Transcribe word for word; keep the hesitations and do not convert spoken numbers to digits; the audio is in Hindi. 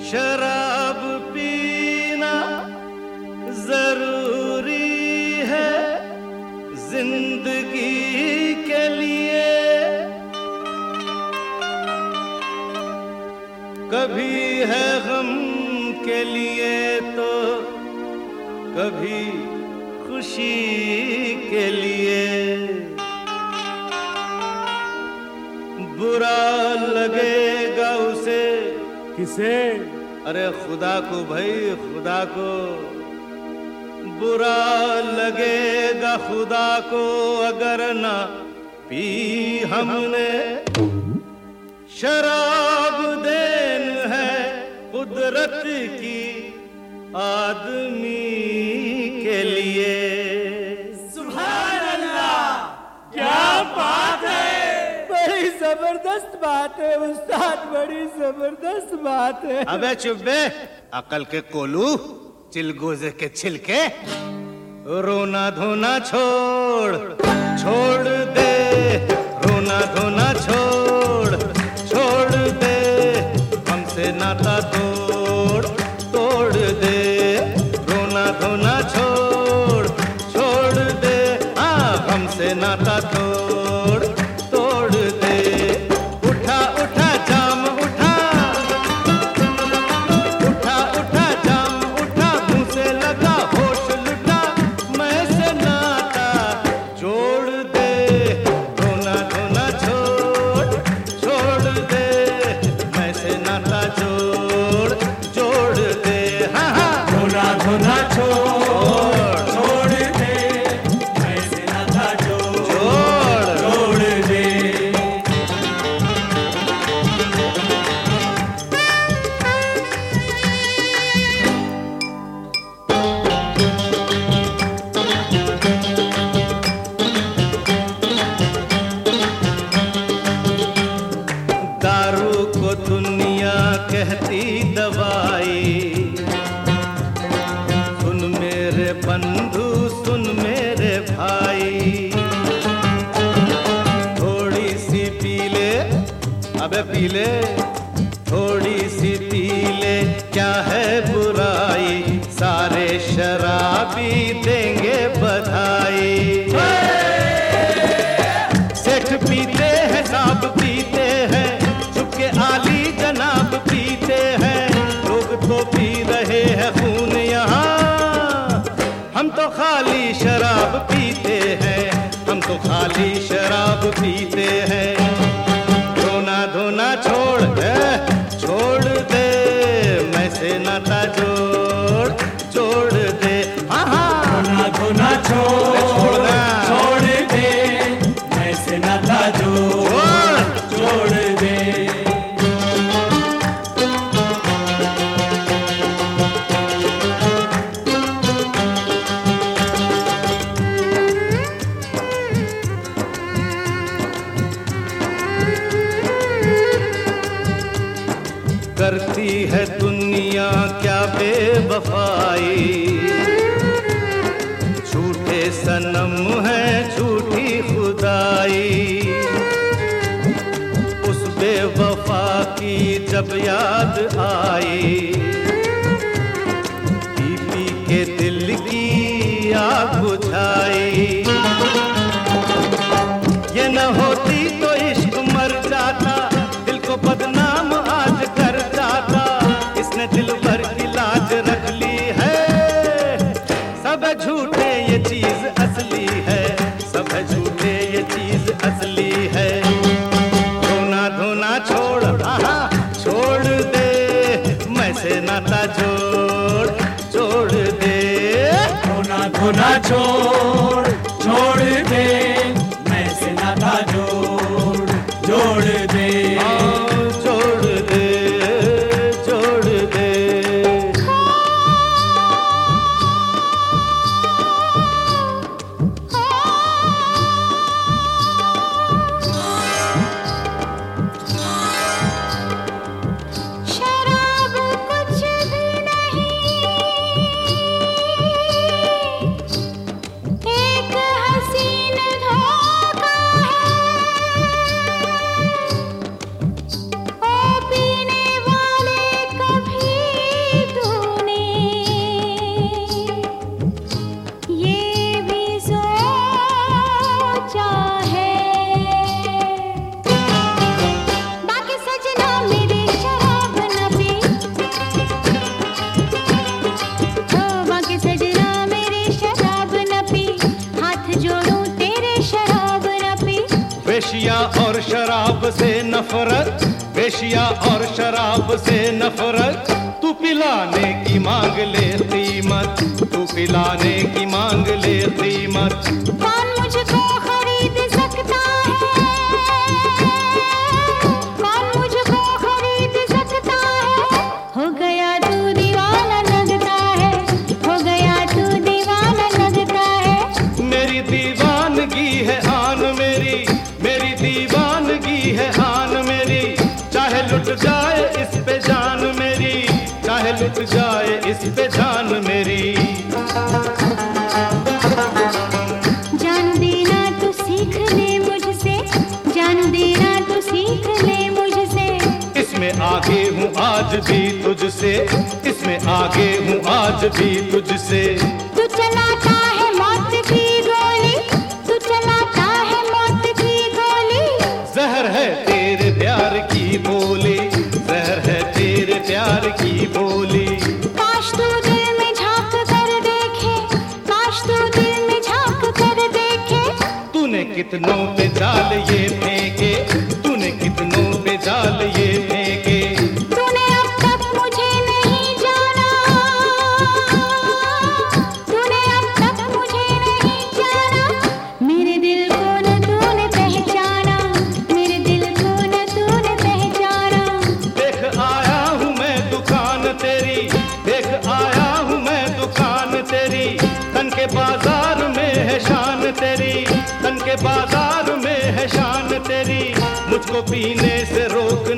शराब पीना जरूरी है जिंदगी के लिए। कभी है गम के लिए तो कभी खुशी के लिए। बुरा लगेगा उसे, किसे? अरे खुदा को भाई, खुदा को। बुरा लगेगा खुदा को अगर ना पी हमने। शराब देन है कुदरत की आदमी के लिए। सुभान अल्लाह, क्या बात है! बड़ी जबरदस्त बात है उस्ताद, बड़ी जबरदस्त बात है। अबे चुप बे, अकल के कोलू, चिलगोजे के छिलके। रोना धोना छोड़, छोड़ दे। रोना धोना छोड़, छोड़ दे। हमसे नाता तोड़, तोड़ दे। रोना धोना छोड़, छोड़ दे। हाँ, हमसे नाता तोड़, तोड़ दे। उठा उठा जाम उठा, उठा उठा जाम उठा। मुंह से लगा होश लुटा, मैं से नाता जोड़ दे। रोना धोना छोड़, छोड़ दे। मैं से नाता जोड़, जोड़ दे। हाँ हाँ, रोना धोना छोड़, छोड़ दे। मैं से नाता जोड़, जोड़ दे। दारू को दुनिया कहती दवाई। सुन मेरे बंधु, सुन मेरे भाई। थोड़ी सी पी ले, अबे पी ले। थोड़ी सी पी ले, क्या है बुराई। सारे शराबी देंगे बधाई। सेठ पीते हैं, साहब पीते हैं, चुपके आली जनाब पीते हैं। लोग तो पी रहे हैं खून यहाँ, हम तो खाली शराब पीते हैं। हम तो खाली शराब पीते हैं। रोना धोना छोड़ दे, छोड़ दे। मैं से नाता जोड़, जोड़ दे। हाँ हाँ, रोना धोना छोड़, छोड़ना। छोड़ दे। मैं से नाता जोड़, जोड़ दे। करती है दुनिया क्या बेवफाई। झूठे सनम है, झूठी खुदाई। उस बेवफा की जब याद आई, पी पी के दिल की आग बुझाई। ये न होती तो इश्क मर जाता, दिल को बदनाम आज कर जाता। इसने दिल भर की लाज रख ली है। सब झूठे ये चीज असली है, सब झूठे ये चीज असली है। रोना धोना छोड़, आहा छोड़ दे। मैं से नाता जोड़, जोड़ दे। रोना धोना छोड़, छोड़ दे। मैं से नाता जोड़, जोड़ दे। जोड़ दे, जोड़ दे। शराब कुछ भी नहीं, से नफरत, वेश्या और शराब से नफरत। तू पिलाने की मांग ले कीमत, तू पिलाने की मांग ले कीमत। कौन मुझको खरीद सकता है, कौन मुझको खरीद सकता है। हो गया तू दीवाना लगता है, हो गया तू दीवाना लगता है। मेरी दीवानगी है आन मेरी, मेरी दीवानगी है आन मेरी। चाहे लुट जाए इस पे जान मेरी, चाहे लुट जाए इस पे जान मेरी। जान देना तू सीख ले मुझसे, जान देना तू सीख ले मुझसे। इसमें आगे हूँ आज भी तुझसे, इसमें आगे हूँ आज भी तुझसे। तू चलाता है मौत की गोली, तू चलाता है मौत की गोली। जहर है तेरे प्यार की बोली, जहर है तेरे प्यार की बोली। काश तू दिल में झांक कर देखे, काश तू दिल में झांक कर देखे। तूने कितनों पे जाल ये फेंके, तूने कितनों पे जाल ये फेंके। तूने अब तक मुझे नहीं जाना, तूने अब तक मुझे नहीं जाना। मेरे दिल को न तूने पहचाना, मेरे दिल को न तूने पहचाना। देख आया हूँ मैं दुकान तेरी, देख आया हूँ मैं दुकान तेरी। तन के बाजार में है शान तेरी, तन के बाजार में है शान तेरी। मुझको पीने से रोक